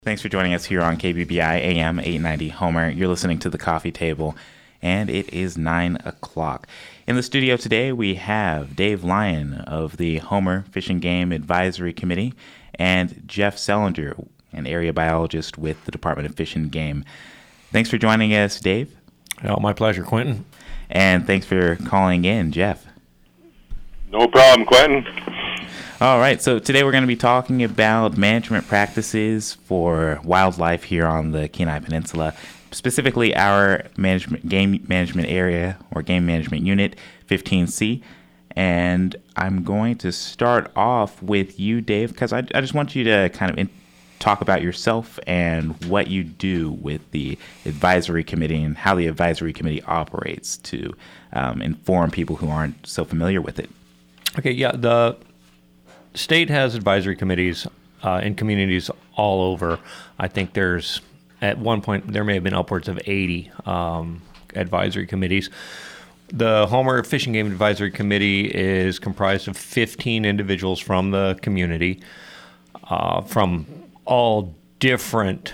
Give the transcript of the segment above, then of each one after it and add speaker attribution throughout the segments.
Speaker 1: Thanks for joining us here on KBBI AM 890 Homer. You're listening to The Coffee Table, and it is 9 o'clock. In the studio today, we have Dave Lyon of the Homer Fish and Game Advisory Committee and Jeff Selinger, an area biologist with the Department of Fish and Game. Thanks for joining us, Dave.
Speaker 2: Oh, my pleasure, Quentin.
Speaker 1: And thanks for calling in, Jeff.
Speaker 3: No problem, Quentin.
Speaker 1: All right, so today we're going to be talking about management practices for wildlife here on the Kenai Peninsula, specifically our game management area or game management unit 15C. And I'm going to start off with you, Dave, because I just want you to kind of talk about yourself and what you do with the advisory committee and how the advisory committee operates to inform people who aren't so familiar with it.
Speaker 2: Okay, yeah, the state has advisory committees in communities all over. I think at one point, there may have been upwards of 80 advisory committees. The Homer Fish and Game Advisory Committee is comprised of 15 individuals from the community, from all different,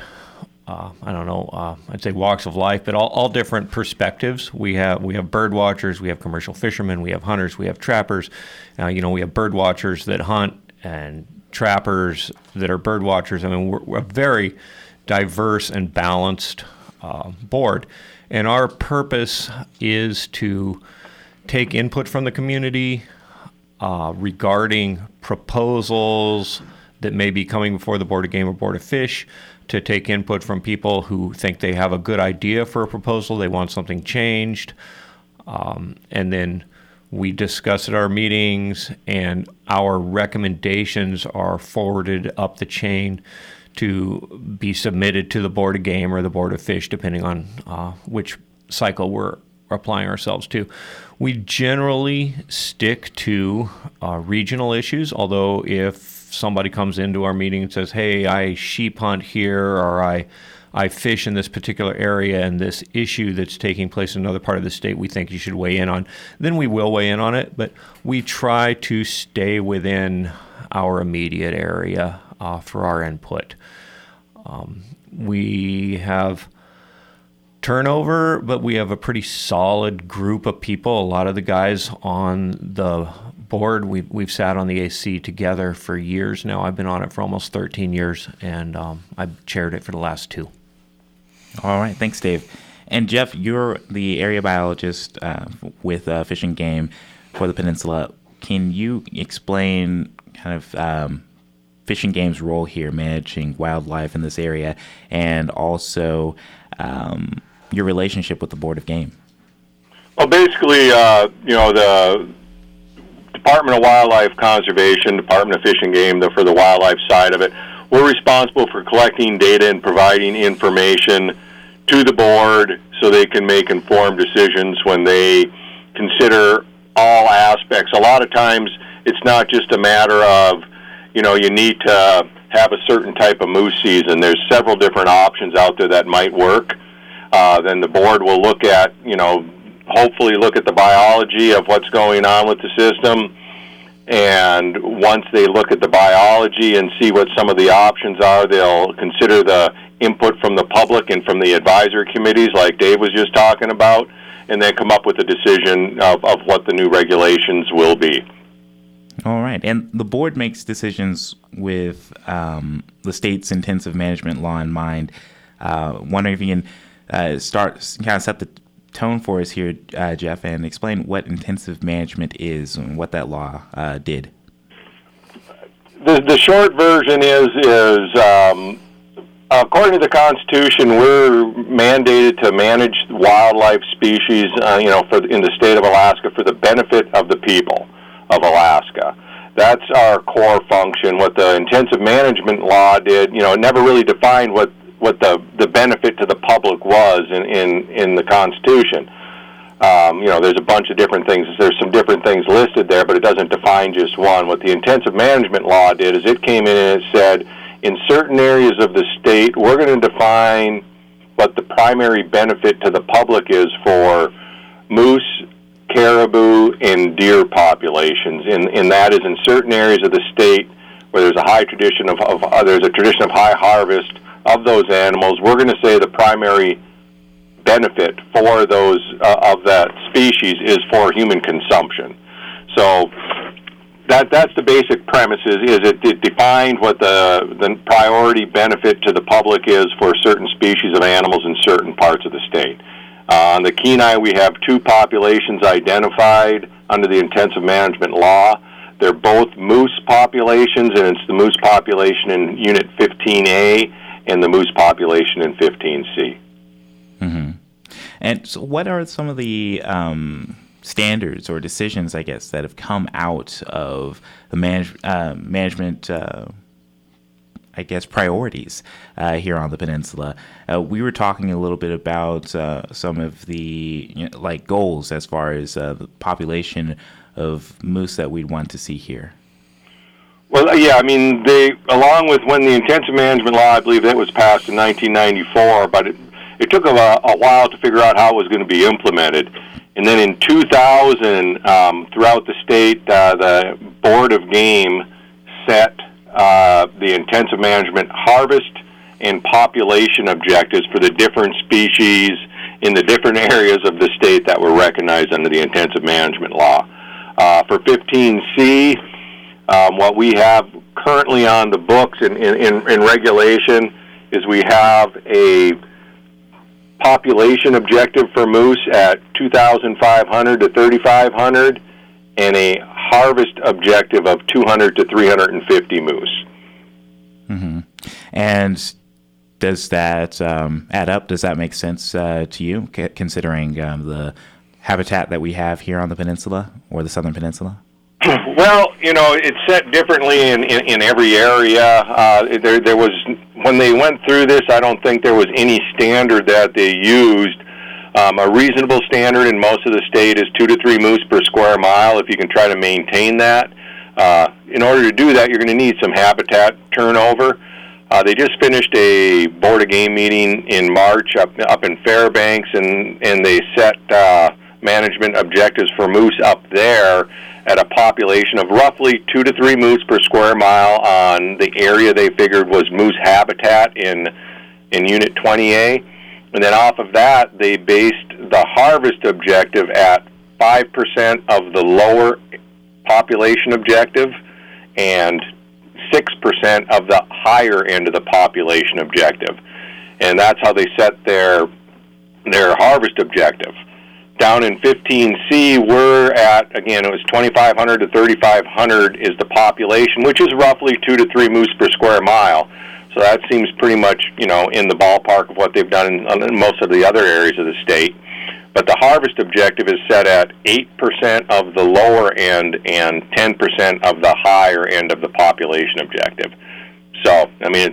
Speaker 2: I'd say walks of life, but all different perspectives. We have bird watchers, we have commercial fishermen, we have hunters, we have trappers. We have bird watchers that hunt and trappers that are bird watchers. I mean, we're a very diverse and balanced board. And our purpose is to take input from the community regarding proposals that may be coming before the Board of Game or Board of Fish, to take input from people who think they have a good idea for a proposal, they want something changed, and then we discuss at our meetings, and our recommendations are forwarded up the chain to be submitted to the Board of Game or the Board of Fish, depending on which cycle we're applying ourselves to. We generally stick to regional issues, although if somebody comes into our meeting and says, hey, I sheep hunt here, or I fish in this particular area, and this issue that's taking place in another part of the state we think you should weigh in on, then we will weigh in on it. But we try to stay within our immediate area for our input. We have turnover, but we have a pretty solid group of people. A lot of the guys on the board, we've sat on the AC together for years now. I've been on it for almost 13 years, and I've chaired it for the last 2.
Speaker 1: All right, thanks, Dave. And Jeff, you're the area biologist with Fish and Game for the Peninsula. Can you explain kind of Fish and Game's role here, managing wildlife in this area, and also your relationship with the Board of Game?
Speaker 3: Well, basically, the Department of Wildlife Conservation, Department of Fish and Game, for the wildlife side of it, we're responsible for collecting data and providing information to the board so they can make informed decisions when they consider all aspects. A lot of times, it's not just a matter of, you need to have a certain type of moose season. There's several different options out there that might work. Then the board will look at, hopefully look at the biology of what's going on with the system. And once they look at the biology and see what some of the options are, they'll consider the input from the public and from the advisory committees like Dave was just talking about, and then come up with a decision of what the new regulations will be.
Speaker 1: All right. And the board makes decisions with the state's intensive management law in mind. Wondering if you can set the tone for us here, Jeff, and explain what intensive management is and what that law did.
Speaker 3: The short version is according to the Constitution, we're mandated to manage wildlife species, in the state of Alaska for the benefit of the people of Alaska. That's our core function. What the intensive management law did, it never really defined what the benefit to the public was in the Constitution. There's a bunch of different things. There's some different things listed there, but it doesn't define just one. What the intensive management law did is it came in and it said, in certain areas of the state, we're going to define what the primary benefit to the public is for moose, caribou, and deer populations. And that is in certain areas of the state where there's a high tradition there's a tradition of high harvest of those animals, we're going to say the primary benefit for those of that species is for human consumption. So that's the basic premise. Is it defined what the priority benefit to the public is for certain species of animals in certain parts of the state. On the Kenai, we have two populations identified under the intensive management law. They're both moose populations, and it's the moose population in Unit 15A and the moose population in 15C.
Speaker 1: Mm-hmm. And so what are some of the standards or decisions, I guess, that have come out of the management, I guess, priorities here on the peninsula? We were talking a little bit about some of the like goals as far as the population of moose that we'd want to see here.
Speaker 3: Well, yeah, I mean, along with when the intensive management law, I believe that was passed in 1994, but it took a while to figure out how it was going to be implemented. And then in 2000, throughout the state, the Board of Game set the intensive management harvest and population objectives for the different species in the different areas of the state that were recognized under the intensive management law. For 15C, what we have currently on the books in regulation is we have a population objective for moose at 2,500 to 3,500 and a harvest objective of 200 to 350 moose.
Speaker 1: Mm-hmm. And does that add up? Does that make sense to you, considering the habitat that we have here on the peninsula or the Southern Peninsula?
Speaker 3: Well, it's set differently in every area. There was, when they went through this, I don't think there was any standard that they used. A reasonable standard in most of the state is 2 to 3 moose per square mile, if you can try to maintain that. In order to do that, you're going to need some habitat turnover. They just finished a Board of Game meeting in March up in Fairbanks, and they set management objectives for moose up there at a population of roughly 2 to 3 moose per square mile on the area they figured was moose habitat in Unit 20A. And then off of that, they based the harvest objective at 5% of the lower population objective and 6% of the higher end of the population objective. And that's how they set their harvest objective. Down in 15C, we're at, again, it was 2,500 to 3,500 is the population, which is roughly 2 to 3 moose per square mile. So that seems pretty much, in the ballpark of what they've done in most of the other areas of the state. But the harvest objective is set at 8% of the lower end and 10% of the higher end of the population objective. So, I mean,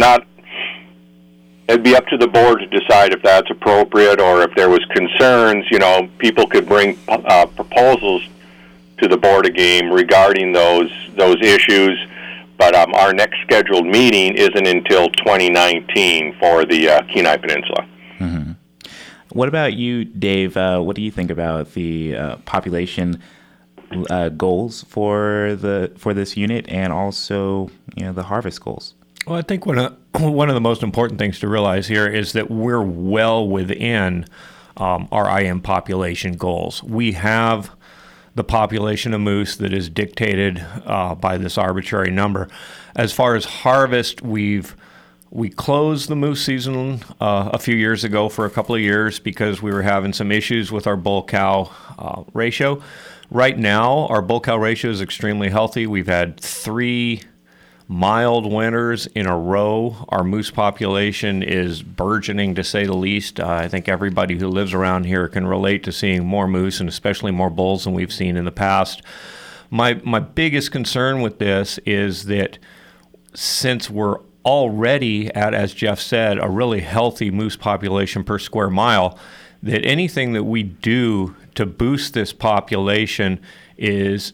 Speaker 3: it'd be up to the board to decide if that's appropriate, or if there was concerns, people could bring proposals to the Board of Game regarding those issues. But our next scheduled meeting isn't until 2019 for the Kenai Peninsula.
Speaker 1: Mm-hmm. What about you, Dave? What do you think about the population goals for this unit, and also the harvest goals?
Speaker 2: Well, I think one of the most important things to realize here is that we're well within our IM population goals. We have the population of moose that is dictated by this arbitrary number. As far as harvest, we closed the moose season a few years ago for a couple of years because we were having some issues with our bull-cow ratio. Right now, our bull-cow ratio is extremely healthy. We've had 3 mild winters in a row. Our moose population is burgeoning, to say the least. I think everybody who lives around here can relate to seeing more moose, and especially more bulls than we've seen in the past. My biggest concern with this is that since we're already at, as Jeff said, a really healthy moose population per square mile, that anything that we do to boost this population has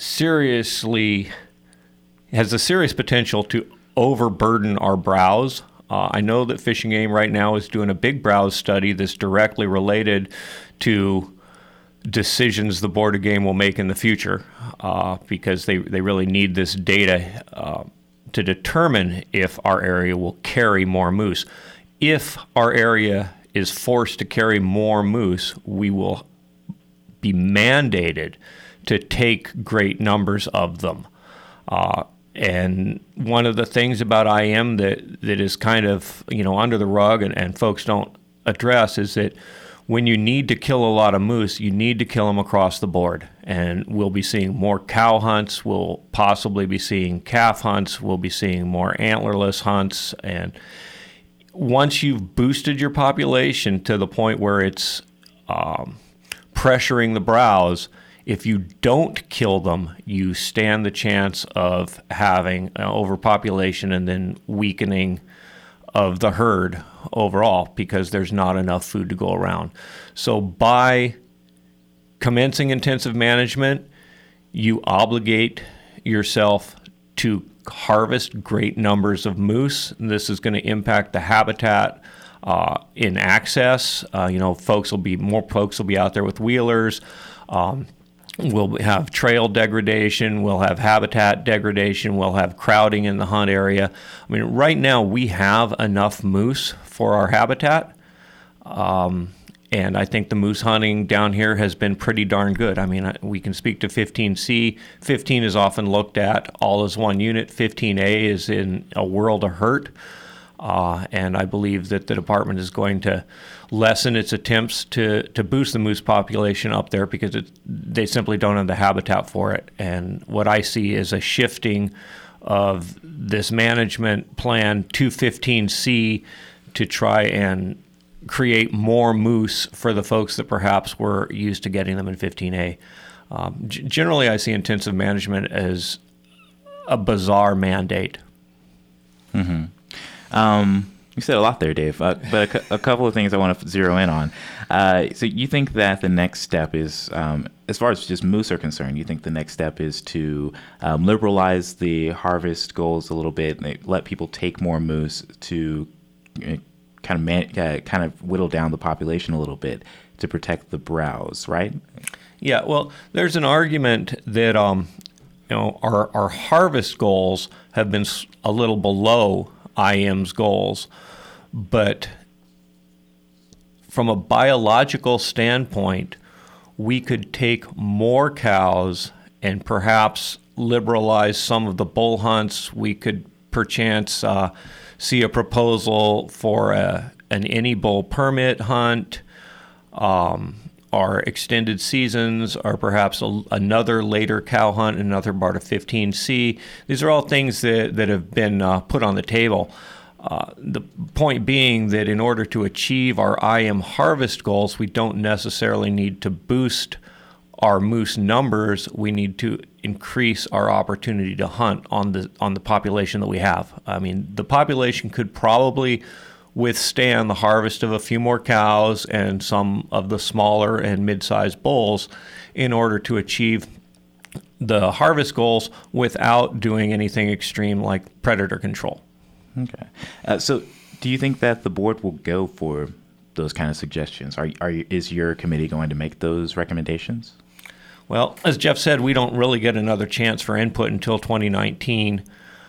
Speaker 2: a serious potential to overburden our browse. I know that Fish and Game right now is doing a big browse study that's directly related to decisions the Board of Game will make in the future, because they really need this data to determine if our area will carry more moose. If our area is forced to carry more moose, we will be mandated to take great numbers of them. And one of the things about IM that is kind of, under the rug and folks don't address is that when you need to kill a lot of moose, you need to kill them across the board. And we'll be seeing more cow hunts. We'll possibly be seeing calf hunts. We'll be seeing more antlerless hunts. And once you've boosted your population to the point where it's pressuring the browse, if you don't kill them, you stand the chance of having overpopulation and then weakening of the herd overall because there's not enough food to go around. So by commencing intensive management, you obligate yourself to harvest great numbers of moose. This is going to impact the habitat in access. More folks will be out there with wheelers. We'll have trail degradation, we'll have habitat degradation, we'll have crowding in the hunt area. I mean, right now we have enough moose for our habitat, and I think the moose hunting down here has been pretty darn good. I mean, we can speak to 15C. 15 is often looked at all as one unit. 15A is in a world of hurt. And I believe that the department is going to lessen its attempts to boost the moose population up there because they simply don't have the habitat for it. And what I see is a shifting of this management plan to 15C to try and create more moose for the folks that perhaps were used to getting them in 15A. Generally, I see intensive management as a bizarre mandate.
Speaker 1: Mm-hmm. You said a lot there, Dave, but a couple of things I want to zero in on. So you think that the next step is, as far as just moose are concerned, you think the next step is to liberalize the harvest goals a little bit, and let people take more moose to kind of whittle down the population a little bit to protect the browse, right?
Speaker 2: Yeah, well, there's an argument that our harvest goals have been a little below IM's goals, but from a biological standpoint, we could take more cows and perhaps liberalize some of the bull hunts. We could perchance see a proposal for an any bull permit hunt, our extended seasons, or perhaps another later cow hunt, another part of 15C. These are all things that have been put on the table. The point being that in order to achieve our IM harvest goals, we don't necessarily need to boost our moose numbers. We need to increase our opportunity to hunt on the population that we have. I mean, the population could probably withstand the harvest of a few more cows and some of the smaller and mid-sized bulls in order to achieve the harvest goals without doing anything extreme like predator control.
Speaker 1: Okay. So do you think that the board will go for those kind of suggestions? Is your committee going to make those recommendations?
Speaker 2: Well, as Jeff said, we don't really get another chance for input until 2019.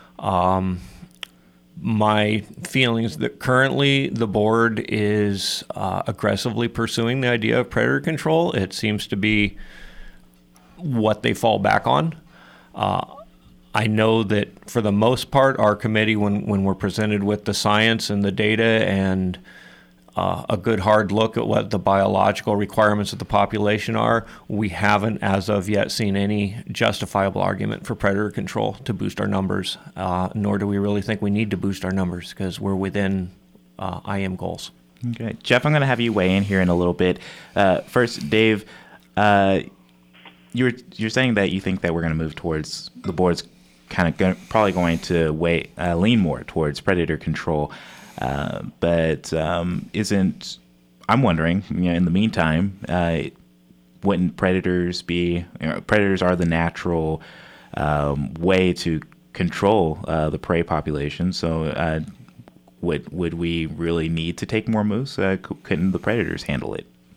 Speaker 2: My feeling is that currently the board is aggressively pursuing the idea of predator control. It seems to be what they fall back on. I know that for the most part, our committee, when we're presented with the science and the data and a good hard look at what the biological requirements of the population are, we haven't as of yet seen any justifiable argument for predator control to boost our numbers, nor do we really think we need to boost our numbers because we're within IM goals.
Speaker 1: Okay. Jeff, I'm going to have you weigh in here in a little bit. First, Dave, you're saying that you think that we're going to move towards the board's probably going to lean more towards predator control. But I'm wondering, in the meantime, wouldn't predators be, predators are the natural way to control the prey population. So would we really need to take more moose? Couldn't the predators handle it?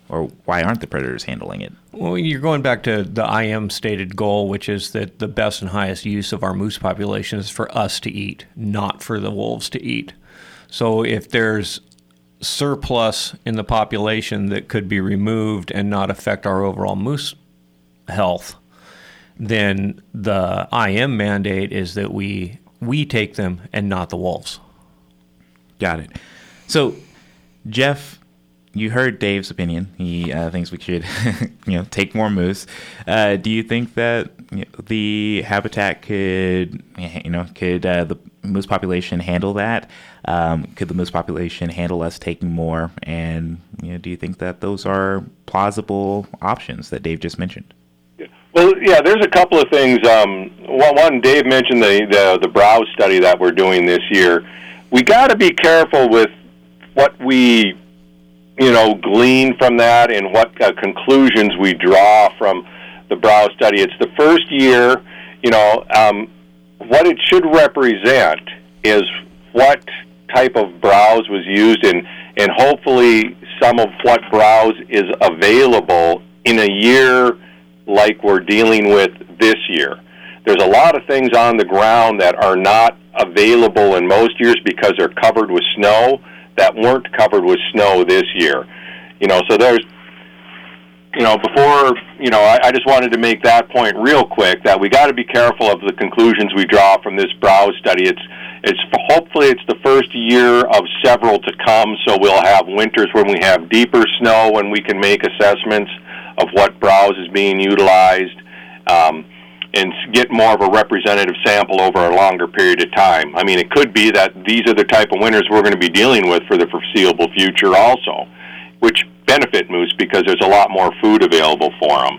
Speaker 1: or why aren't the predators handling it?
Speaker 2: Well, you're going back to the IM stated goal, which is that the best and highest use of our moose population is for us to eat, not for the wolves to eat. So if there's surplus in the population that could be removed and not affect our overall moose health, then the IM mandate is that we take them and not the wolves.
Speaker 1: Got it. So, Jeff, you heard Dave's opinion. He thinks we should, take more moose. Do you think that the habitat could the moose population handle that? Could the moose population handle us taking more? And do you think that those are plausible options that Dave just mentioned?
Speaker 3: Well, yeah, there's a couple of things. One, Dave mentioned the browse study that we're doing this year. We got to be careful with what we, glean from that and what conclusions we draw from the browse study. It's the first year, what it should represent is what type of browse was used and hopefully some of what browse is available in a year like we're dealing with this year. There's a lot of things on the ground that are not available in most years because they're covered with snow that weren't covered with snow this year. So there's, I just wanted to make that point real quick, that we got to be careful of the conclusions we draw from this browse study. Hopefully it's the first year of several to come, so we'll have winters when we have deeper snow when we can make assessments of what browse is being utilized, and get more of a representative sample over a longer period of time. I mean, it could be that these are the type of winters we're going to be dealing with for the foreseeable future also, which benefit moose because there's a lot more food available for them.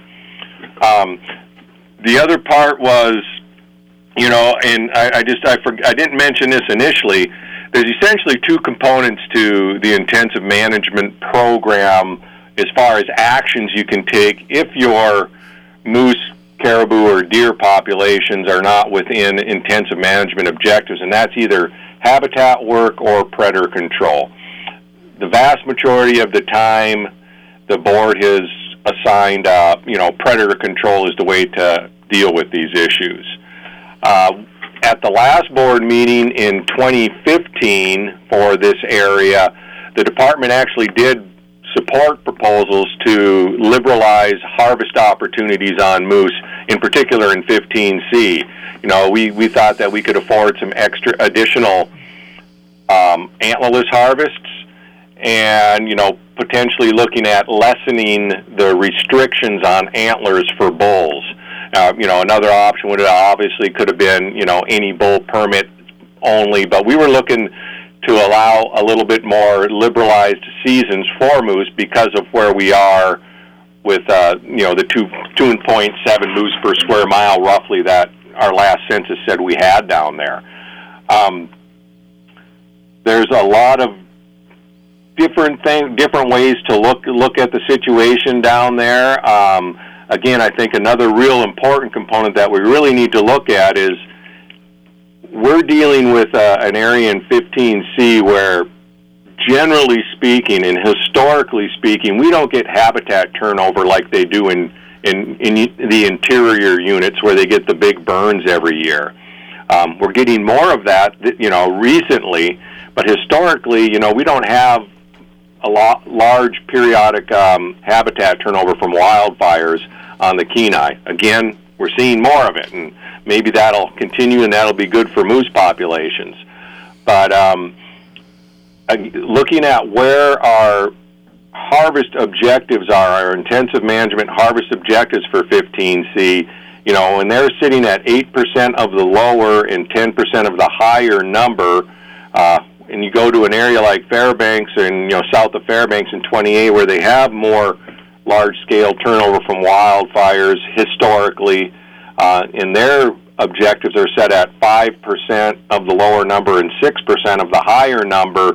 Speaker 3: The other part was, and I didn't mention this initially, there's essentially two components to the intensive management program as far as actions you can take if your moose, caribou, or deer populations are not within intensive management objectives, and that's either habitat work or predator control. The vast majority of the time, the board has assigned, predator control is the way to deal with these issues. At the last board meeting in 2015 for this area, the department actually did support proposals to liberalize harvest opportunities on moose, in particular in 15C. We thought that we could afford some additional antlerless harvests, and potentially looking at lessening the restrictions on antlers for bulls. Another option would obviously could have been any bull permit only, but we were looking to allow a little bit more liberalized seasons for moose because of where we are with the 2.7 moose per square mile roughly that our last census said we had down there. There's a lot of different ways to look at the situation down there. Again, I think another real important component that we really need to look at is we're dealing with an area in 15C where, generally speaking and historically speaking, we don't get habitat turnover like they do in the interior units where they get the big burns every year. We're getting more of that, recently, but historically, we don't have a large periodic habitat turnover from wildfires on the Kenai. Again, we're seeing more of it, and maybe that'll continue, and that'll be good for moose populations. But looking at where our harvest objectives are, our intensive management harvest objectives for 15C, when they're sitting at 8% of the lower and 10% of the higher number, and you go to an area like Fairbanks and south of Fairbanks in 28 where they have more large-scale turnover from wildfires historically, and their objectives are set at 5% of the lower number and 6% of the higher number,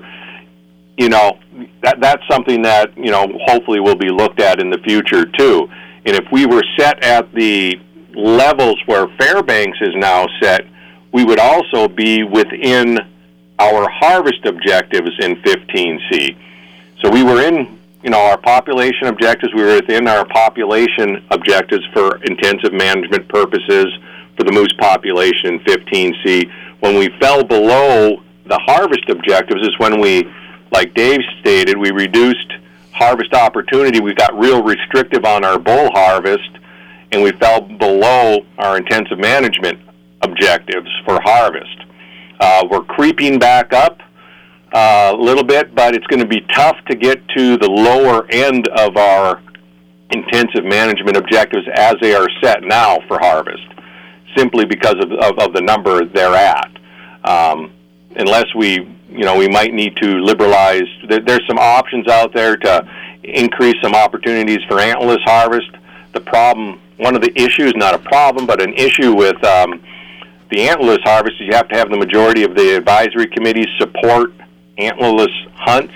Speaker 3: that's something that, hopefully will be looked at in the future too. And if we were set at the levels where Fairbanks is now set, we would also be within our harvest objectives in 15C. So we were in our population objectives. We were within our population objectives for intensive management purposes for the moose population in 15C. When we fell below the harvest objectives is when we, like Dave stated, we reduced harvest opportunity. We got real restrictive on our bull harvest, and we fell below our intensive management objectives for harvest. We're creeping back up a little bit, but it's going to be tough to get to the lower end of our intensive management objectives as they are set now for harvest, simply because of the number they're at. Unless we might need to liberalize. There's some options out there to increase some opportunities for antlerless harvest. The problem, one of the issues, not a problem, but an issue with the antlerless harvest is you have to have the majority of the advisory committees support antlerless hunts,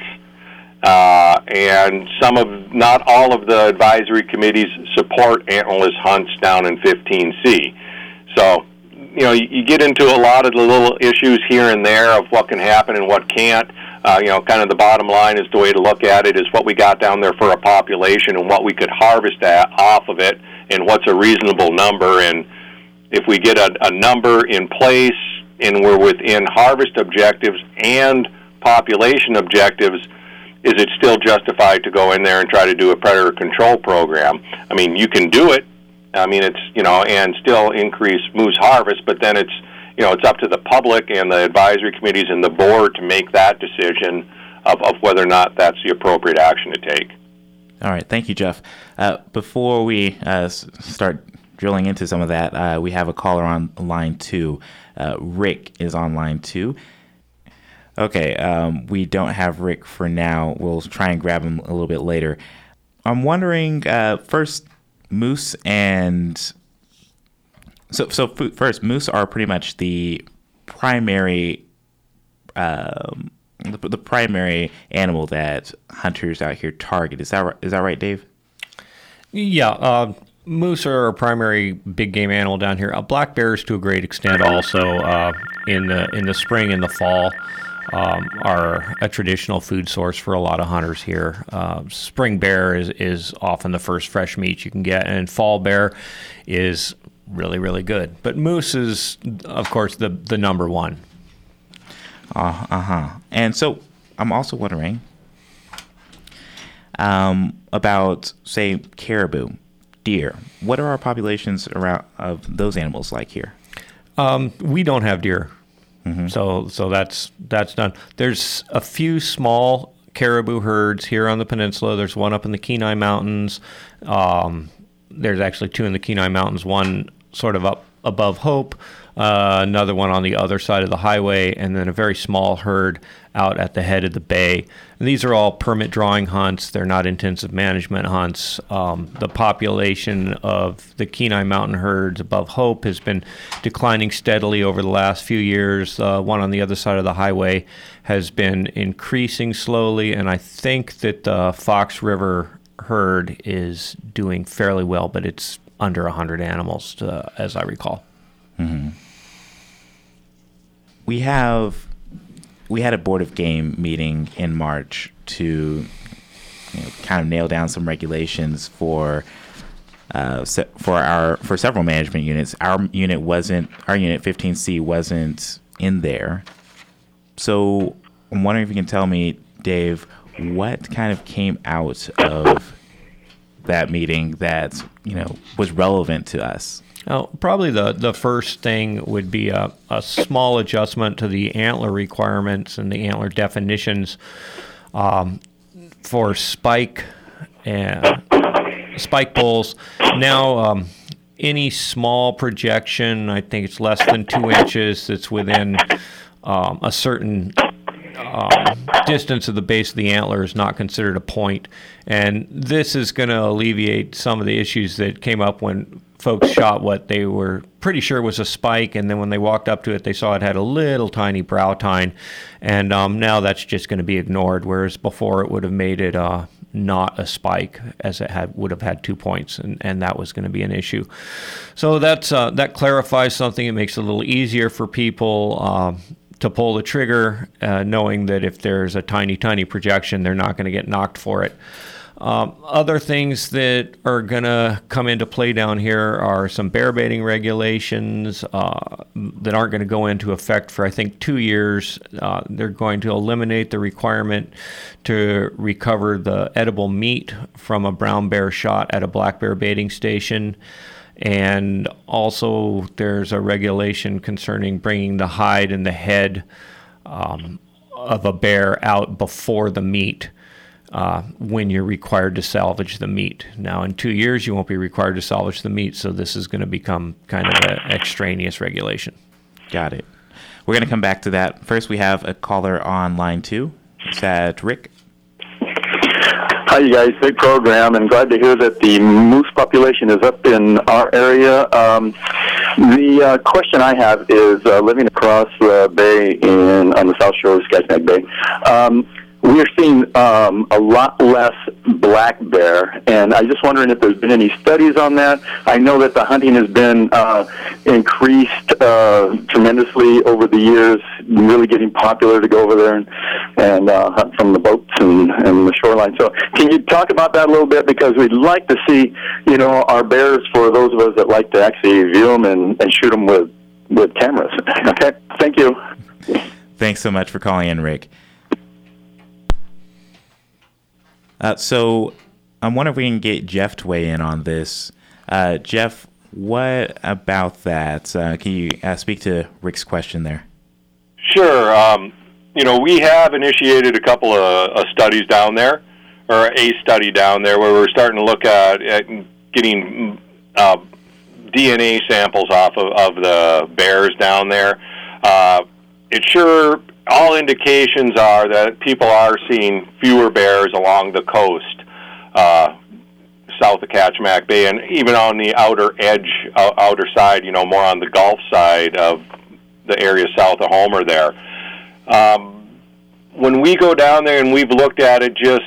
Speaker 3: and not all of the advisory committees support antlerless hunts down in 15C. So, you get into a lot of the little issues here and there of what can happen and what can't. Kind of the bottom line is the way to look at it is what we got down there for a population and what we could harvest off of it and what's a reasonable number. And if we get a number in place and we're within harvest objectives and population objectives, is it still justified to go in there and try to do a predator control program? I mean, you can do it. It's, and still increase moose harvest, but then it's up to the public and the advisory committees and the board to make that decision of whether or not that's the appropriate action to take.
Speaker 1: All right. Thank you, Jeff. Before we start drilling into some of that, we have a caller on line 2. Rick is on line 2. Okay. We don't have Rick for now. We'll try and grab him a little bit later. I'm wondering, first, moose and first, moose are pretty much the primary the primary animal that hunters out here target. Is that right, Dave?
Speaker 2: Yeah, moose are our primary big game animal down here. Black bears, to a great extent, also in the spring and the fall. Are a traditional food source for a lot of hunters here. Spring bear is often the first fresh meat you can get, and fall bear is really, really good. But moose is, of course, the number one.
Speaker 1: And so I'm also wondering about, say, caribou, deer. What are our populations around of those animals like here?
Speaker 2: We don't have deer. Mm-hmm. So that's done. There's a few small caribou herds here on the peninsula. There's one up in the Kenai Mountains. There's actually 2 in the Kenai Mountains, one sort of up above Hope, another one on the other side of the highway, and then a very small herd out at the head of the bay. And these are all permit drawing hunts. They're not intensive management hunts. The population of the Kenai Mountain herds above Hope has been declining steadily over the last few years. One on the other side of the highway has been increasing slowly, and I think that the Fox River herd is doing fairly well, but it's under 100 animals, as I recall.
Speaker 1: Mm-hmm. We had a Board of Game meeting in March to kind of nail down some regulations for several management units. Our unit 15C wasn't in there. So I'm wondering if you can tell me, Dave, what kind of came out of that meeting that was relevant to us?
Speaker 2: Well, probably the first thing would be a small adjustment to the antler requirements and the antler definitions for spike bulls. Now, any small projection, I think it's less than 2 inches, that's within a certain distance of the base of the antler is not considered a point. And this is going to alleviate some of the issues that came up when folks shot what they were pretty sure was a spike, and then when they walked up to it, they saw it had a little tiny brow tine, and now that's just going to be ignored, whereas before it would have made it not a spike, as it would have had 2 points, and that was going to be an issue. So that clarifies something. It makes it a little easier for people to pull the trigger, knowing that if there's a tiny projection, they're not going to get knocked for it. Other things that are going to come into play down here are some bear baiting regulations that aren't going to go into effect for, I think, 2 years. They're going to eliminate the requirement to recover the edible meat from a brown bear shot at a black bear baiting station. And also there's a regulation concerning bringing the hide and the head of a bear out before the meat. When you're required to salvage the meat. Now, in 2 years, you won't be required to salvage the meat, so this is going to become kind of an extraneous regulation.
Speaker 1: Got it. We're going to come back to that. First, we have a caller on line 2. Is that Rick?
Speaker 4: Hi, you guys. Big program, and glad to hear that the moose population is up in our area. The question I have is, living across the bay on the south shore of Skagit Bay, we are seeing a lot less black bear, and I'm just wondering if there's been any studies on that. I know that the hunting has been increased tremendously over the years, really getting popular to go over there and hunt from the boats and the shoreline. So can you talk about that a little bit? Because we'd like to see, our bears, for those of us that like to actually view them and shoot them with cameras. Okay, thank you.
Speaker 1: Thanks so much for calling in, Rick. So I'm wondering if we can get Jeff to weigh in on this. Jeff, what about that? Can you speak to Rick's question there?
Speaker 3: Sure. We have initiated a couple of studies down there, or a study down there, where we're starting to look at getting DNA samples off of the bears down there. All indications are that people are seeing fewer bears along the coast, south of Kachemak Bay, and even on the outer side, more on the Gulf side of the area south of Homer there. When we go down there and we've looked at it, just,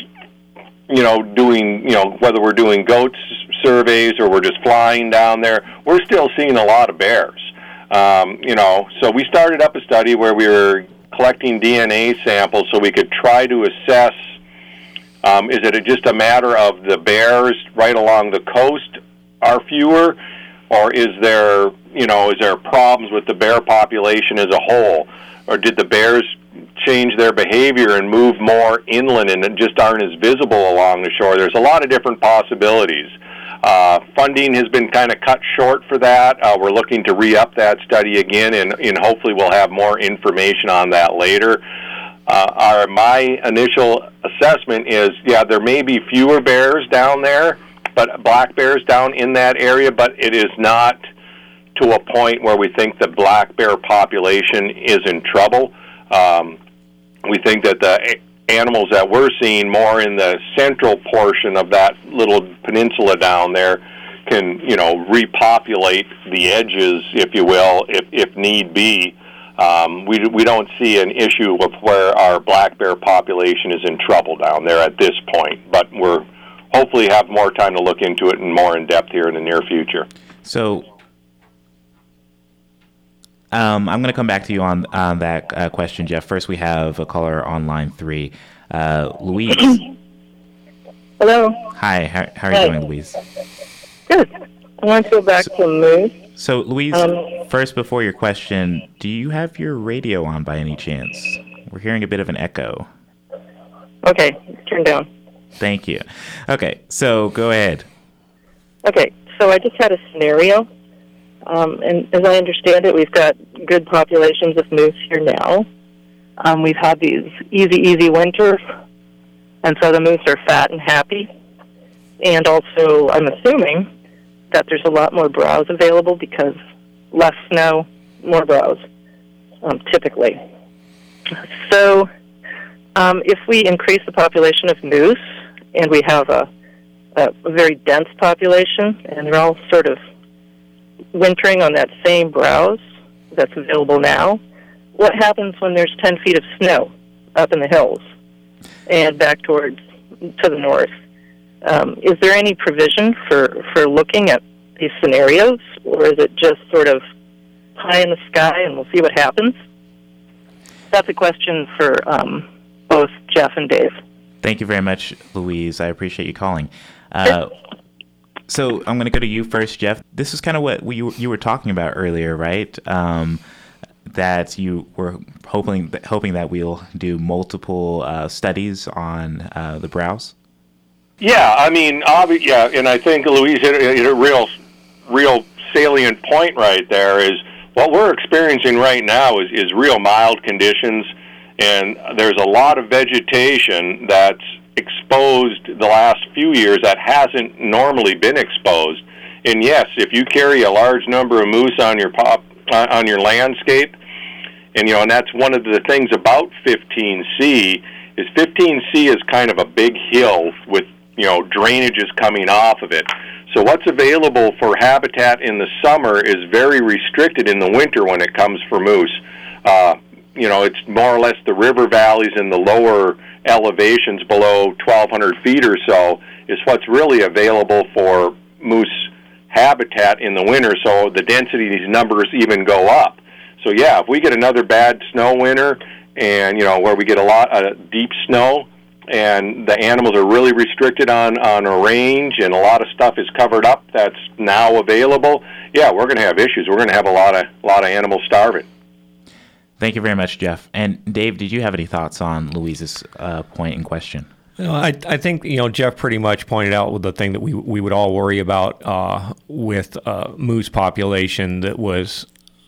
Speaker 3: doing, whether we're doing goat surveys or we're just flying down there, we're still seeing a lot of bears. So we started up a study where we were collecting DNA samples so we could try to assess, is it just a matter of the bears right along the coast are fewer, or is there problems with the bear population as a whole, or did the bears change their behavior and move more inland and just aren't as visible along the shore? There's a lot of different possibilities. Funding has been kind of cut short for that. We're looking to re-up that study again, and hopefully we'll have more information on that later. My initial assessment is, there may be fewer bears down there, but black bears down in that area, but it is not to a point where we think the black bear population is in trouble. We think that the animals that we're seeing more in the central portion of that little peninsula down there can, repopulate the edges, if you will, if need be. We don't see an issue with where our black bear population is in trouble down there at this point, but we're hopefully have more time to look into it and more in depth here in the near future.
Speaker 1: So I'm going to come back to you on that question, Jeff. First, we have a caller on line 3, Louise.
Speaker 5: Hello.
Speaker 1: Hi. How are you doing, Louise?
Speaker 5: Good. I want to go back to moose.
Speaker 1: So, Louise, first, before your question, do you have your radio on by any chance? We're hearing a bit of an echo.
Speaker 5: Okay, turn down.
Speaker 1: Thank you. Okay, so go ahead.
Speaker 5: Okay, so I just had a scenario. And as I understand it, we've got good populations of moose here now. We've had these easy winters, and so the moose are fat and happy. And also, I'm assuming that there's a lot more browse available because less snow, more browse, typically. So if we increase the population of moose, and we have a very dense population, and they're all sort of wintering on that same browse that's available now, what happens when there's 10 feet of snow up in the hills and back to the north? Is there any provision for looking at these scenarios, or is it just sort of pie in the sky and we'll see what happens? that's a question for both Jeff and Dave.
Speaker 1: Thank you very much, Louise. I appreciate you calling. So I'm going to go to you first, Jeff. This is kind of what you were talking about earlier, right? That you were hoping that we'll do multiple studies on the browse.
Speaker 3: Yeah, I mean, yeah, and I think Louise hit a real salient point right there. Is what we're experiencing right now is real mild conditions, and there's a lot of vegetation that's exposed the last few years that hasn't normally been exposed. And yes, if you carry a large number of moose on your landscape, and and that's one of the things about 15C is 15C is kind of a big hill with drainage is coming off of it. So what's available for habitat in the summer is very restricted in the winter when it comes for moose. It's more or less the river valleys and the lower elevations below 1,200 feet or so is what's really available for moose habitat in the winter, so the density of these numbers even go up. So yeah, if we get another bad snow winter and, where we get a lot of deep snow and the animals are really restricted on a range and a lot of stuff is covered up that's now available, yeah, we're going to have issues. We're going to have a lot of animals starving.
Speaker 1: Thank you very much, Jeff. And Dave, did you have any thoughts on Louise's point in question?
Speaker 2: I think Jeff pretty much pointed out with the thing that we would all worry about with moose population that was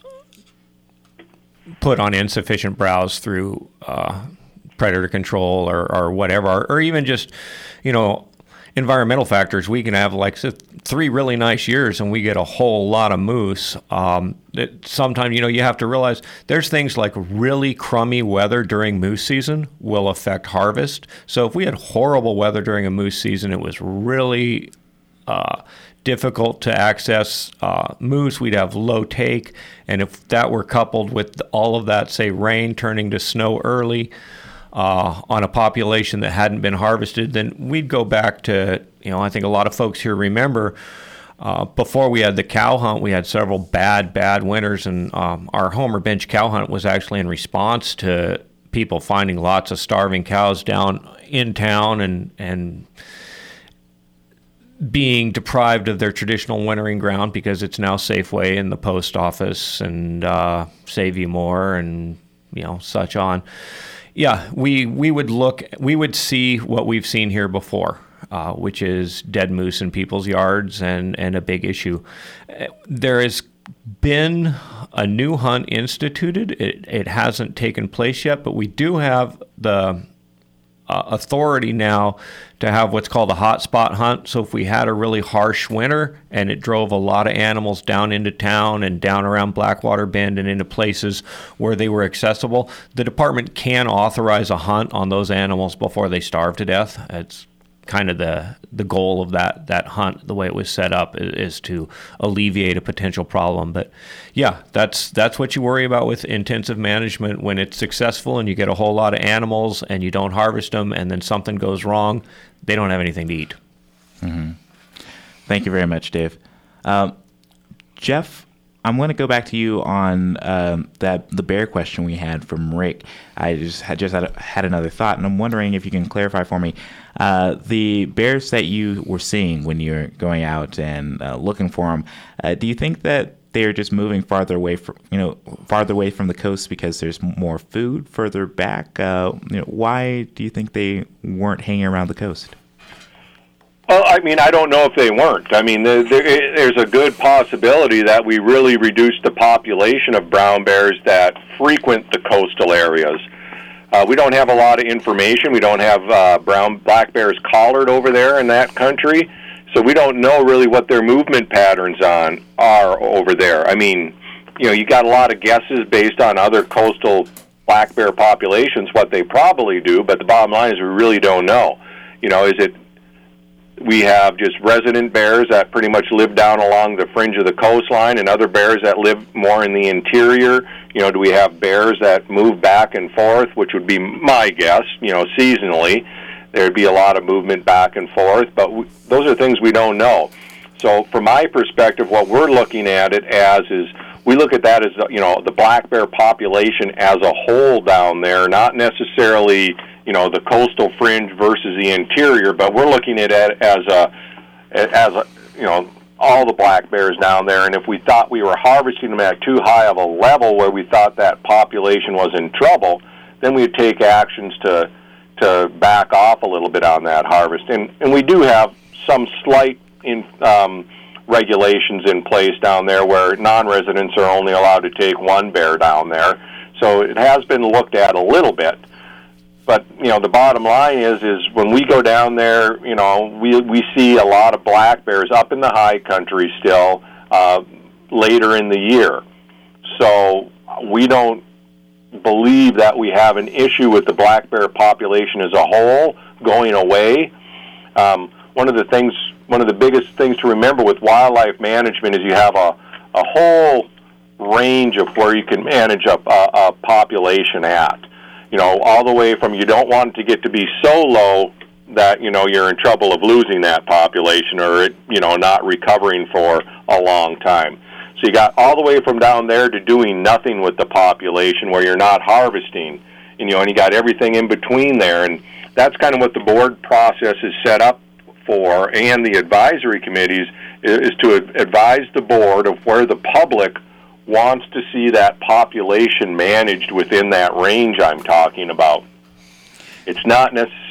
Speaker 2: put on insufficient browse through predator control or whatever, or even just environmental factors. We can have like 3 really nice years and we get a whole lot of moose. Sometimes, you have to realize there's things like really crummy weather during moose season will affect harvest. So if we had horrible weather during a moose season, it was really difficult to access moose. We'd have low take. And if that were coupled with all of that, say rain turning to snow early, on a population that hadn't been harvested, then we'd go back to, I think a lot of folks here remember, before we had the cow hunt, we had several bad winters, and our Homer Bench cow hunt was actually in response to people finding lots of starving cows down in town and being deprived of their traditional wintering ground because it's now Safeway and the post office and Save You More and, such on. Yeah, we would see what we've seen here before, which is dead moose in people's yards and a big issue. There has been a new hunt instituted. It hasn't taken place yet, but we do have the authority now to have what's called a hotspot hunt. So if we had a really harsh winter and it drove a lot of animals down into town and down around Blackwater Bend and into places where they were accessible, the department can authorize a hunt on those animals before they starve to death. It's kind of the goal of that hunt, the way it was set up, is to alleviate a potential problem. But yeah, that's what you worry about with intensive management. When it's successful and you get a whole lot of animals and you don't harvest them and then something goes wrong, they don't have anything to eat.
Speaker 1: Mm-hmm. Thank you very much, Dave. Jeff, I'm going to go back to you on the bear question we had from Rick. I just had another thought, and I'm wondering if you can clarify for me the bears that you were seeing when you're going out and looking for them. Do you think that they're just moving farther away from the coast because there's more food further back? Why do you think they weren't hanging around the coast?
Speaker 3: Well, I mean, I don't know if they weren't. I mean, there's a good possibility that we really reduced the population of brown bears that frequent the coastal areas. We don't have a lot of information. We don't have black bears collared over there in that country, so we don't know really what their movement patterns are over there. I mean, you got a lot of guesses based on other coastal black bear populations, what they probably do, but the bottom line is we really don't know. Is it we have just resident bears that pretty much live down along the fringe of the coastline and other bears that live more in the interior? Do we have bears that move back and forth, which would be my guess, seasonally. There'd be a lot of movement back and forth, but those are things we don't know. So from my perspective, what we're looking at it as is we look at that as, the black bear population as a whole down there, not necessarily, the coastal fringe versus the interior, but we're looking at it as all the black bears down there. And if we thought we were harvesting them at too high of a level where we thought that population was in trouble, then we'd take actions to back off a little bit on that harvest. And we do have some slight regulations in place down there where non-residents are only allowed to take one bear down there. So it has been looked at a little bit. But, the bottom line is when we go down there, we see a lot of black bears up in the high country still later in the year. So we don't believe that we have an issue with the black bear population as a whole going away. One of the biggest things to remember with wildlife management is you have a whole range of where you can manage a population at. All the way from you don't want it to get to be so low that, you're in trouble of losing that population or it, not recovering for a long time. So you got all the way from down there to doing nothing with the population where you're not harvesting, and you got everything in between there. And that's kind of what the board process is set up for, and the advisory committees, is to advise the board of where the public wants to see that population managed within that range I'm talking about. It's not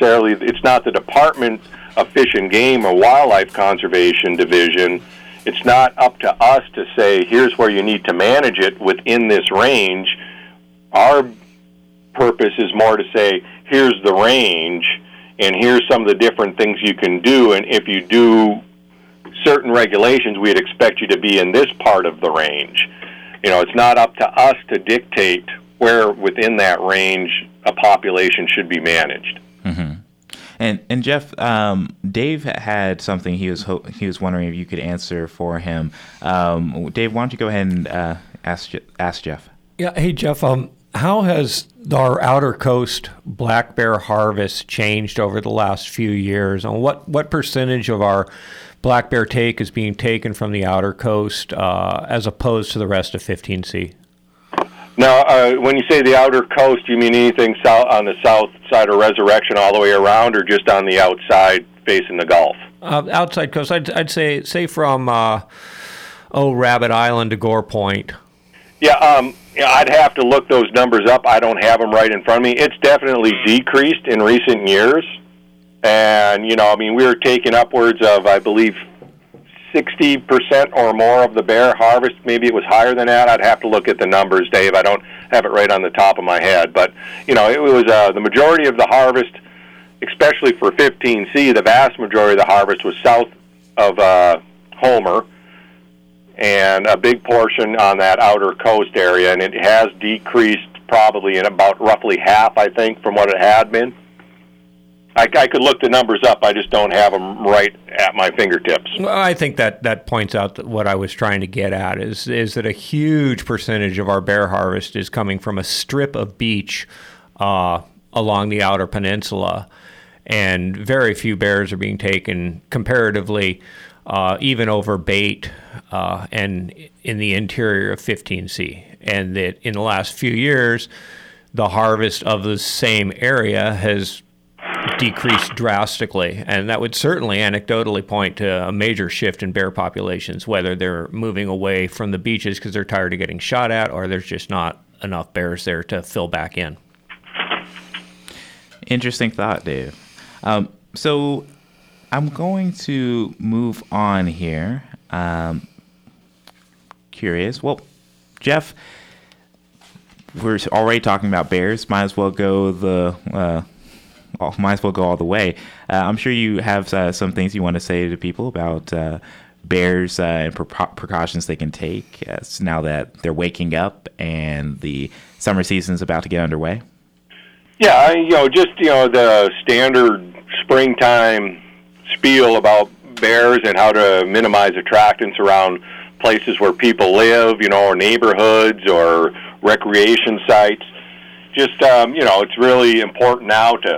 Speaker 3: the Department of Fish and Game or Wildlife Conservation Division. It's not up to us to say, here's where you need to manage it within this range. Our purpose is more to say, here's the range, and here's some of the different things you can do, and if you do certain regulations, we'd expect you to be in this part of the range. It's not up to us to dictate where within that range a population should be managed.
Speaker 1: Mm-hmm. And Jeff, Dave had something he was wondering if you could answer for him. Dave, why don't you go ahead and ask Jeff?
Speaker 2: Yeah. Hey, Jeff. How has our outer coast black bear harvest changed over the last few years? And what percentage of our black bear take is being taken from the outer coast as opposed to the rest of 15C?
Speaker 3: Now, when you say the outer coast, you mean anything on the south side of Resurrection all the way around, or just on the outside facing the Gulf?
Speaker 2: Outside coast. I'd say from Rabbit Island to Gore Point.
Speaker 3: Yeah, I'd have to look those numbers up. I don't have them right in front of me. It's definitely decreased in recent years. And, we were taking upwards of, I believe, 60% or more of the bear harvest. Maybe it was higher than that. I'd have to look at the numbers, Dave. I don't have it right on the top of my head. But, it was the majority of the harvest, especially for 15C, the vast majority of the harvest was south of Homer, and a big portion on that outer coast area. And it has decreased probably in about roughly half, I think, from what it had been. I could look the numbers up. I just don't have them right at my fingertips.
Speaker 2: Well, I think that points out that what I was trying to get at is that a huge percentage of our bear harvest is coming from a strip of beach along the outer peninsula, and very few bears are being taken comparatively, even over bait and in the interior of 15C. And that in the last few years, the harvest of the same area has decreased drastically, and that would certainly anecdotally point to a major shift in bear populations, whether they're moving away from the beaches because they're tired of getting shot at, or there's just not enough bears there to fill back in.
Speaker 1: Interesting thought, Dave. So I'm going to move on here. Curious. Well, Jeff, we're already talking about bears. Might as well go all the way. I'm sure you have some things you want to say to people about bears and precautions they can take now that they're waking up and the summer season's about to get underway.
Speaker 3: Yeah, the standard springtime spiel about bears and how to minimize attractants around places where people live, or neighborhoods or recreation sites. Just, it's really important now to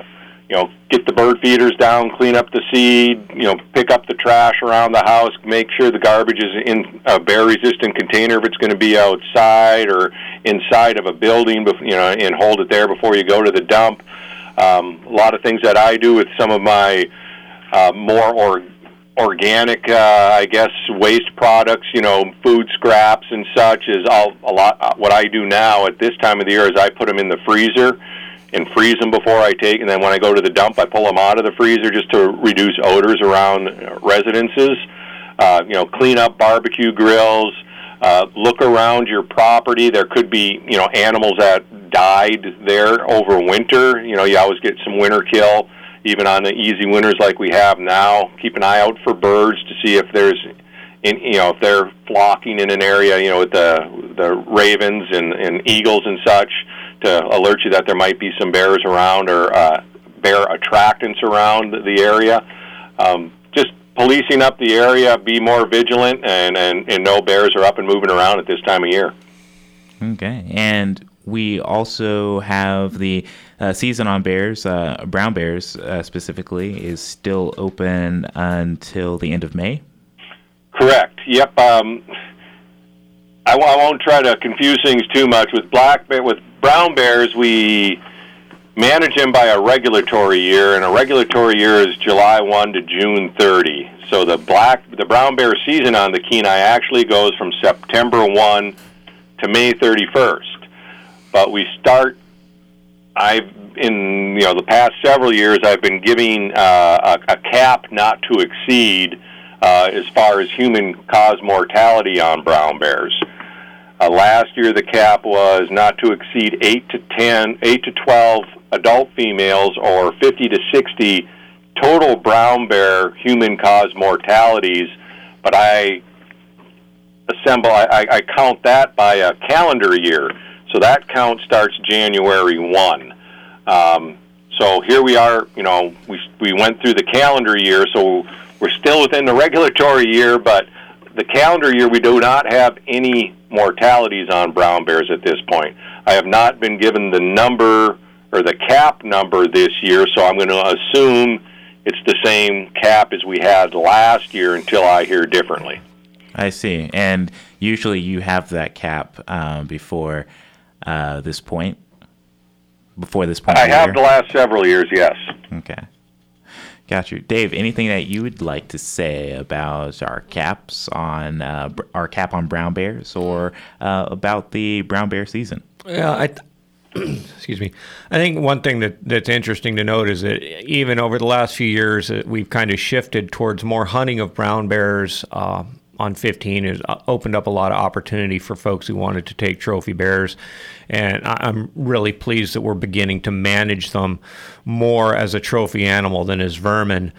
Speaker 3: get the bird feeders down, clean up the seed, pick up the trash around the house, make sure the garbage is in a bear-resistant container if it's going to be outside or inside of a building, and hold it there before you go to the dump. A lot of things that I do with some of my more organic, waste products, food scraps and such, is a lot. What I do now at this time of the year is I put them in the freezer and freeze them before I take, and then when I go to the dump, I pull them out of the freezer just to reduce odors around residences. Clean up barbecue grills. Look around your property. There could be, animals that died there over winter. You always get some winter kill, even on the easy winters like we have now. Keep an eye out for birds to see if there's, if they're flocking in an area, with the ravens and eagles and such, to alert you that there might be some bears around or bear attractants around the area. Just policing up the area, be more vigilant, and know bears are up and moving around at this time of year.
Speaker 1: Okay, and we also have the season on bears, brown bears specifically, is still open until the end of May?
Speaker 3: Correct, yep. I won't try to confuse things too much. With brown bears, we manage them by a regulatory year, and a regulatory year is July 1 to June 30. So the brown bear season on the Kenai actually goes from September 1 to May 31st. But we start, in the past several years, I've been giving a cap not to exceed as far as human-caused mortality on brown bears. Last year, the cap was not to exceed 8 to 12 adult females, or 50 to 60 total brown bear human-caused mortalities. But I count that by a calendar year, so that count starts January 1. So here we are. We went through the calendar year, so we're still within the regulatory year, but the calendar year, we do not have any mortalities on brown bears at this point. I have not been given the number or the cap number this year, so I'm going to assume it's the same cap as we had last year until I hear differently.
Speaker 1: I see. And usually you have that cap before this point? Before this point?
Speaker 3: I have the last several years, yes.
Speaker 1: Okay. Got you. Dave, anything that you would like to say about our caps on our cap on brown bears, or about the brown bear season?
Speaker 2: Yeah, excuse me. I think one thing that's interesting to note is that even over the last few years, we've kind of shifted towards more hunting of brown bears. On 15 has opened up a lot of opportunity for folks who wanted to take trophy bears, and I'm really pleased that we're beginning to manage them more as a trophy animal than as vermin.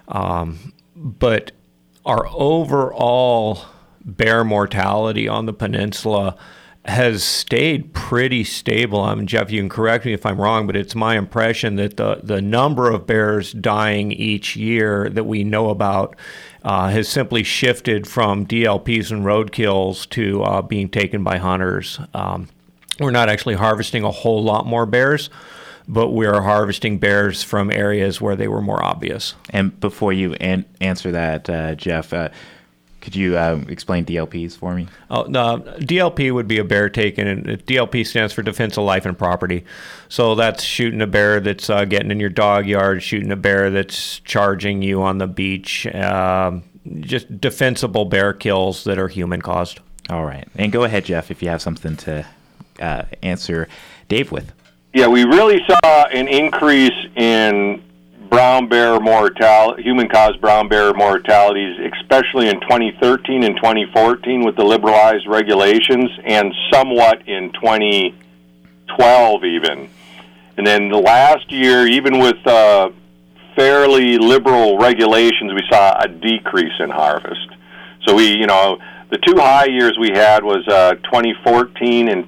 Speaker 2: But our overall bear mortality on the peninsula has stayed pretty stable. Jeff, you can correct me if I'm wrong, but it's my impression that the number of bears dying each year that we know about has simply shifted from DLPs and roadkills to being taken by hunters. We're not actually harvesting a whole lot more bears, but we're harvesting bears from areas where they were more obvious.
Speaker 1: And before you answer that, Jeff, could you explain DLPs for me?
Speaker 2: Oh, no, DLP would be a bear taken, and DLP stands for Defense of Life and Property. So that's shooting a bear that's getting in your dog yard, shooting a bear that's charging you on the beach, just defensible bear kills that are human-caused.
Speaker 1: All right. And go ahead, Jeff, if you have something to answer Dave with.
Speaker 3: Yeah, we really saw an increase in brown bear mortality, human-caused brown bear mortalities, especially in 2013 and 2014 with the liberalized regulations, and somewhat in 2012 even. And then the last year, even with fairly liberal regulations, we saw a decrease in harvest. So the two high years we had was 2013 and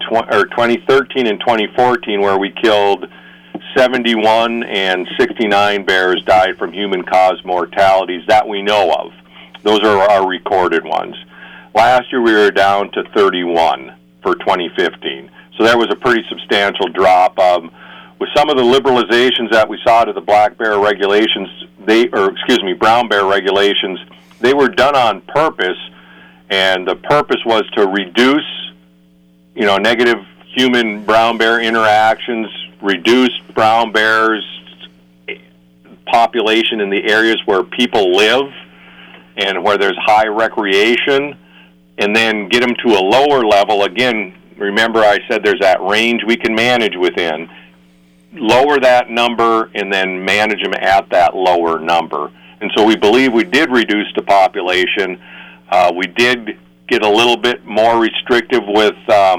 Speaker 3: 2014, where we killed 71 and 69 bears died from human-caused mortalities that we know of. Those are our recorded ones. Last year we were down to 31 for 2015. So there was a pretty substantial drop. with some of the liberalizations that we saw to the black bear regulations, brown bear regulations, they were done on purpose, and the purpose was to reduce, negative human brown bear interactions, reduce brown bears population in the areas where people live and where there's high recreation, and then get them to a lower level. Again, remember I said there's that range we can manage within. Lower that number and then manage them at that lower number. And so we believe we did reduce the population. We did get a little bit more restrictive with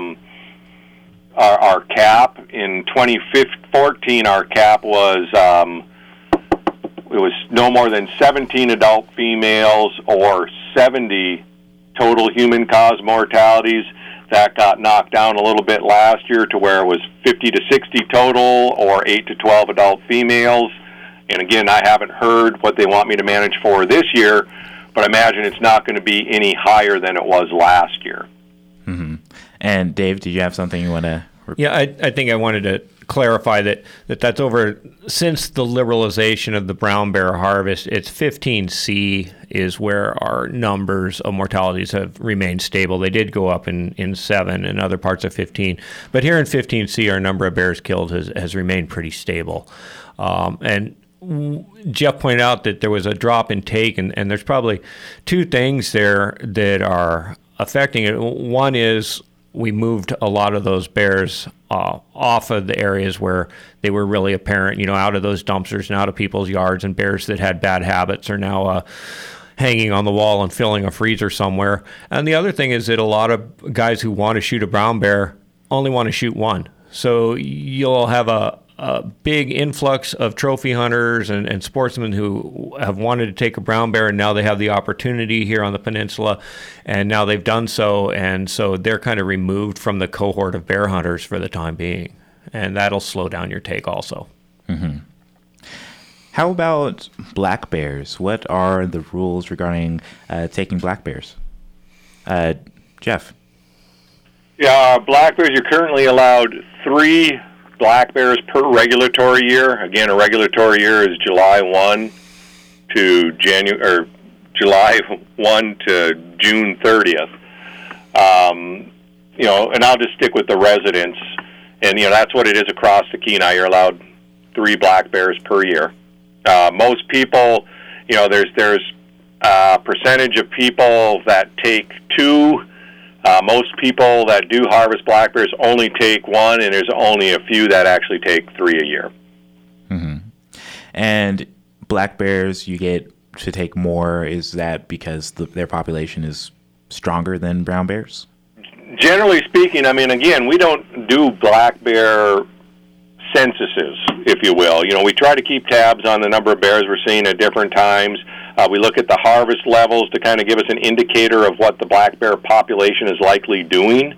Speaker 3: our cap. In 2014, our cap was it was no more than 17 adult females or 70 total human-caused mortalities. That got knocked down a little bit last year to where it was 50 to 60 total or 8 to 12 adult females. And again, I haven't heard what they want me to manage for this year, but I imagine it's not going to be any higher than it was last year.
Speaker 1: Mm-hmm. And Dave, did you have something you want to...
Speaker 2: Yeah, I think I wanted to clarify that's over since the liberalization of the brown bear harvest. It's 15C is where our numbers of mortalities have remained stable. They did go up in 7 and other parts of 15, but here in 15C, our number of bears killed has remained pretty stable. And Jeff pointed out that there was a drop in take, and there's probably two things there that are affecting it. One is we moved a lot of those bears off of the areas where they were really apparent, out of those dumpsters and out of people's yards, and bears that had bad habits are now hanging on the wall and filling a freezer somewhere. And the other thing is that a lot of guys who want to shoot a brown bear only want to shoot one. So you'll have a big influx of trophy hunters and sportsmen who have wanted to take a brown bear, and now they have the opportunity here on the peninsula, and now they've done so, and so they're kind of removed from the cohort of bear hunters for the time being, and that'll slow down your take also.
Speaker 1: Mm-hmm. How about black bears? What are the rules regarding taking black bears? Jeff?
Speaker 3: Yeah, black bears, you're currently allowed 3 black bears per regulatory year. Again, a regulatory year is July 1 to July 1 to June 30th. And I'll just stick with the residents, and that's what it is across the Kenai. You're allowed 3 black bears per year. Most people, there's a percentage of people that take 2. Most people that do harvest black bears only take 1, and there's only a few that actually take 3 a year.
Speaker 1: Mm-hmm. And black bears, you get to take more. Is that because their population is stronger than brown bears?
Speaker 3: Generally speaking, again, we don't do black bear censuses, if you will. We try to keep tabs on the number of bears we're seeing at different times. We look at the harvest levels to kind of give us an indicator of what the black bear population is likely doing.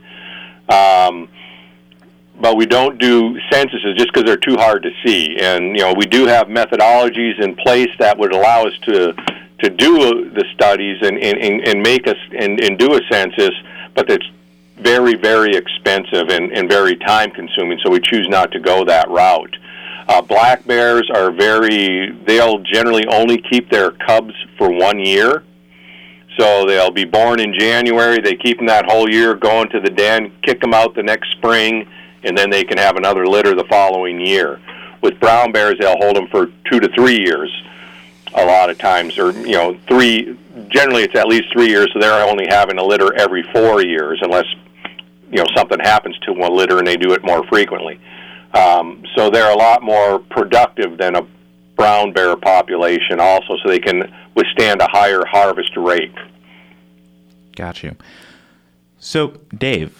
Speaker 3: But we don't do censuses just because they're too hard to see. And, we do have methodologies in place that would allow us to do the studies and make us and do a census, but it's very, very expensive and very time-consuming, so we choose not to go that route. Black bears they'll generally only keep their cubs for 1 year. So they'll be born in January, they keep them that whole year, go into the den, kick them out the next spring, and then they can have another litter the following year. With brown bears, they'll hold them for 2 to 3 years a lot of times, or, 3, generally it's at least 3 years, so they're only having a litter every 4 years, unless, something happens to one litter and they do it more frequently. So they're a lot more productive than a brown bear population also, so they can withstand a higher harvest rate.
Speaker 1: Got you. So, Dave,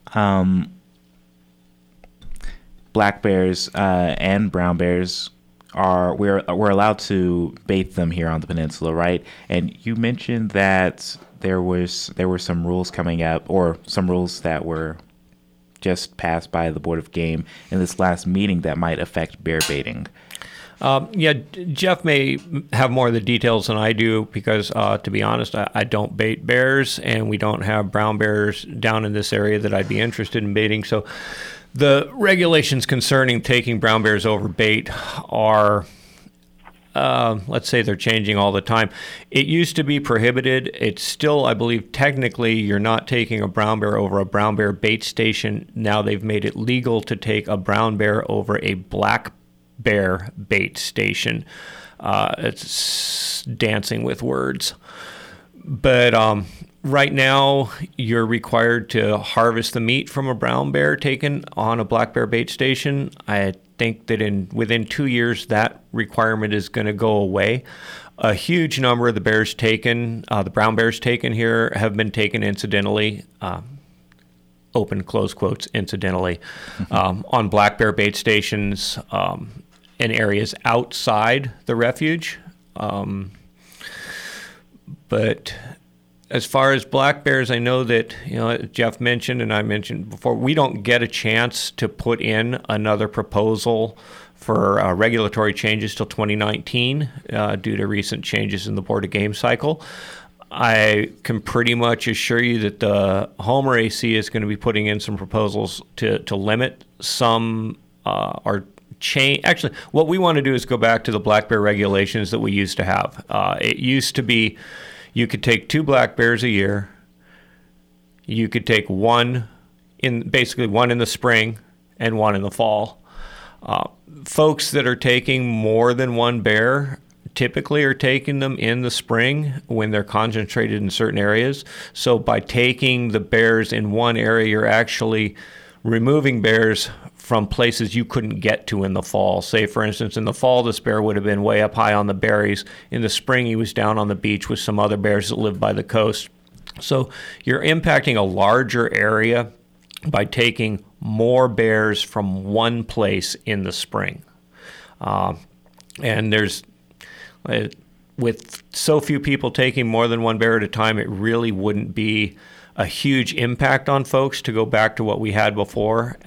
Speaker 1: black bears and brown bears we're allowed to bait them here on the peninsula, right? And you mentioned that there were some rules coming up, or some rules that were just passed by the Board of Game in this last meeting that might affect bear baiting.
Speaker 2: Jeff may have more of the details than I do because, to be honest, I don't bait bears, and we don't have brown bears down in this area that I'd be interested in baiting. So The regulations concerning taking brown bears over bait are, let's say they're changing all the time. It used to be prohibited. It's still, I believe, technically you're not taking a brown bear over a brown bear bait station. Now they've made it legal to take a brown bear over a black bear bait station. It's dancing with words. But right now, you're required to harvest the meat from a brown bear taken on a black bear bait station. I think that within 2 years, that requirement is going to go away. A huge number of the bears taken, the brown bears taken here, have been taken incidentally, open, close quotes, incidentally, on black bear bait stations in areas outside the refuge. But as far as black bears, I know that, Jeff mentioned and I mentioned before, we don't get a chance to put in another proposal for regulatory changes till 2019 due to recent changes in the Board of Game cycle. I can pretty much assure you that the Homer AC is going to be putting in some proposals to limit some or change. Actually, what we want to do is go back to the black bear regulations that we used to have. It used to be you could take 2 black bears a year. You could take one in the spring and one in the fall. Folks that are taking more than one bear typically are taking them in the spring when they're concentrated in certain areas. So by taking the bears in one area, you're actually removing bears from places you couldn't get to in the fall. Say, for instance, in the fall, this bear would have been way up high on the berries. In the spring, he was down on the beach with some other bears that live by the coast. So you're impacting a larger area by taking more bears from one place in the spring. And there's, with so few people taking more than one bear at a time, it really wouldn't be a huge impact on folks to go back to what we had before.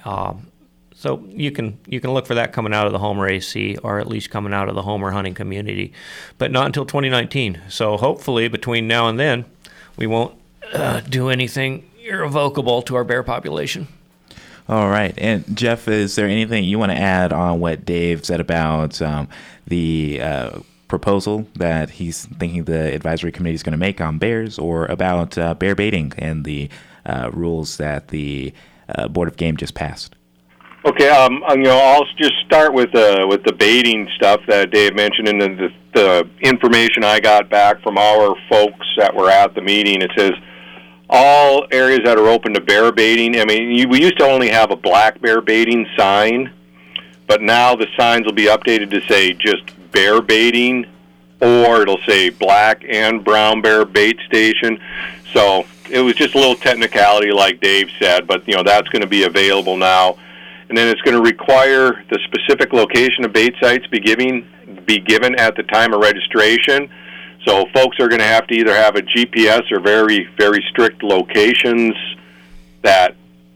Speaker 2: So you can look for that coming out of the Homer AC, or at least coming out of the Homer hunting community, but not until 2019. So hopefully between now and then, we won't do anything irrevocable to our bear population.
Speaker 1: All right. And Jeff, is there anything you want to add on what Dave said about the proposal that he's thinking the advisory committee is going to make on bears, or about bear baiting and the rules that the Board of Game just passed?
Speaker 3: Okay, I'll just start with the baiting stuff that Dave mentioned, and the information I got back from our folks that were at the meeting. It says all areas that are open to bear baiting. I mean, we used to only have a black bear baiting sign, but now the signs will be updated to say just bear baiting, or it'll say black and brown bear bait station. So it was just a little technicality, like Dave said, but that's going to be available now. And then it's going to require the specific location of bait sites be given at the time of registration. So folks are going to have to either have a GPS or very, very strict locations that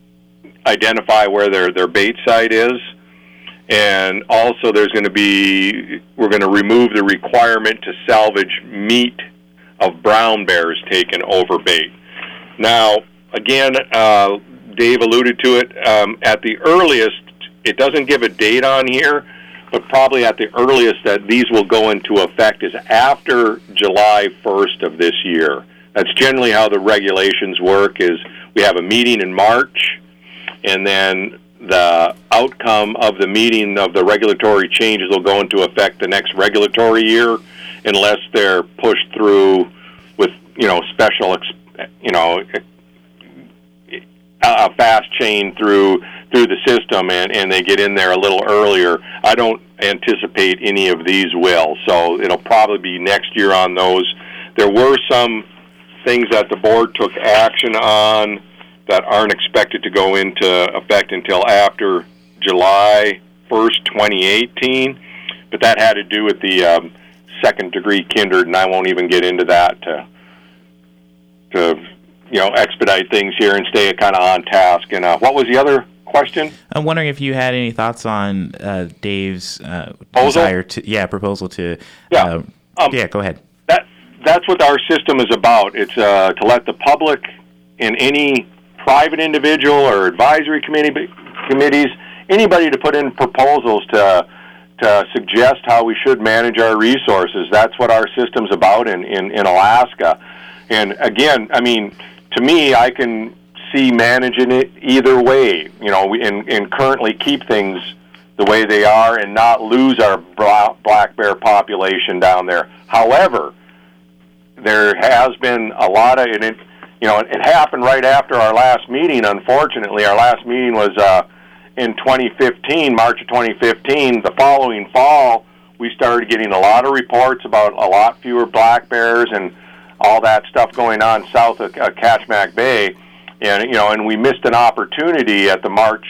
Speaker 3: identify where their bait site is. And also we're going to remove the requirement to salvage meat of brown bears taken over bait. Now, again, Dave alluded to it, at the earliest, it doesn't give a date on here, but probably at the earliest that these will go into effect is after July 1st of this year. That's generally how the regulations work, is we have a meeting in March, and then the outcome of the meeting of the regulatory changes will go into effect the next regulatory year, unless they're pushed through with, special, a fast chain through the system, and they get in there a little earlier. I don't anticipate any of these will, so it'll probably be next year on those. There were some things that the board took action on that aren't expected to go into effect until after July 1st, 2018, but that had to do with the second-degree kindred, and I won't even get into that to expedite things here and stay kind of on task. And what was the other question? I'm
Speaker 1: wondering if you had any thoughts on Dave's proposal to... go ahead.
Speaker 3: That's what our system is about. It's to let the public and any private individual or advisory committee committees, anybody to put in proposals to suggest how we should manage our resources. That's what our system's about in Alaska. And again, I mean, to me, I can see managing it either way, and currently keep things the way they are and not lose our black bear population down there. However, there has been a lot of, and it happened right after our last meeting, unfortunately. Our last meeting was in 2015, March of 2015. The following fall, we started getting a lot of reports about a lot fewer black bears and all that stuff going on south of Kachemak Bay. And we missed an opportunity at the March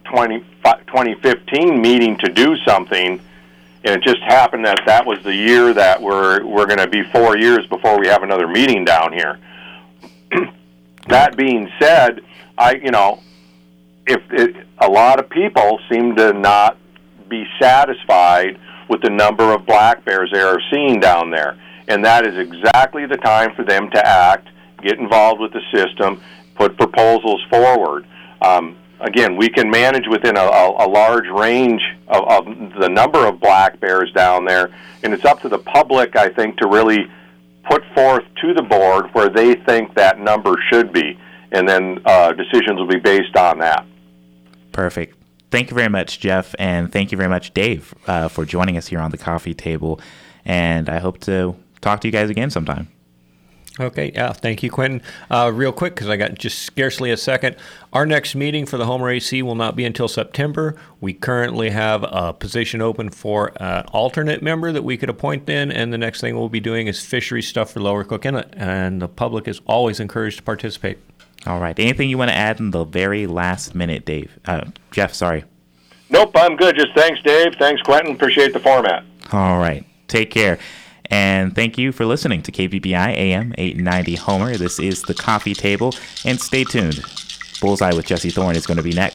Speaker 3: 2015 meeting to do something, and it just happened that was the year that we're going to be 4 years before we have another meeting down here. That being said, a lot of people seem to not be satisfied with the number of black bears they are seeing down there, and that is exactly the time for them to act, get involved with the system, put proposals forward. Again, we can manage within a large range of the number of black bears down there, and it's up to the public, I think, to really put forth to the board where they think that number should be, and then decisions will be based on that.
Speaker 1: Perfect. Thank you very much, Jeff, and thank you very much, Dave, for joining us here on the coffee table, and I hope to talk to you guys again sometime.
Speaker 2: Okay, yeah, thank you, Quentin. Real quick, because I got just scarcely a second, our next meeting for the Homer AC will not be until September. We currently have a position open for an alternate member that we could appoint then, and the next thing we'll be doing is fishery stuff for Lower Cook Inlet, and the public is always encouraged to participate.
Speaker 1: All right. Anything you want to add in the very last minute, Dave? Jeff, sorry.
Speaker 3: Nope, I'm good. Just thanks, Dave. Thanks, Quentin. Appreciate the format.
Speaker 1: All right. Take care. And thank you for listening to KBBI AM 890 Homer. This is The Coffee Table. And stay tuned. Bullseye with Jesse Thorne is going to be next.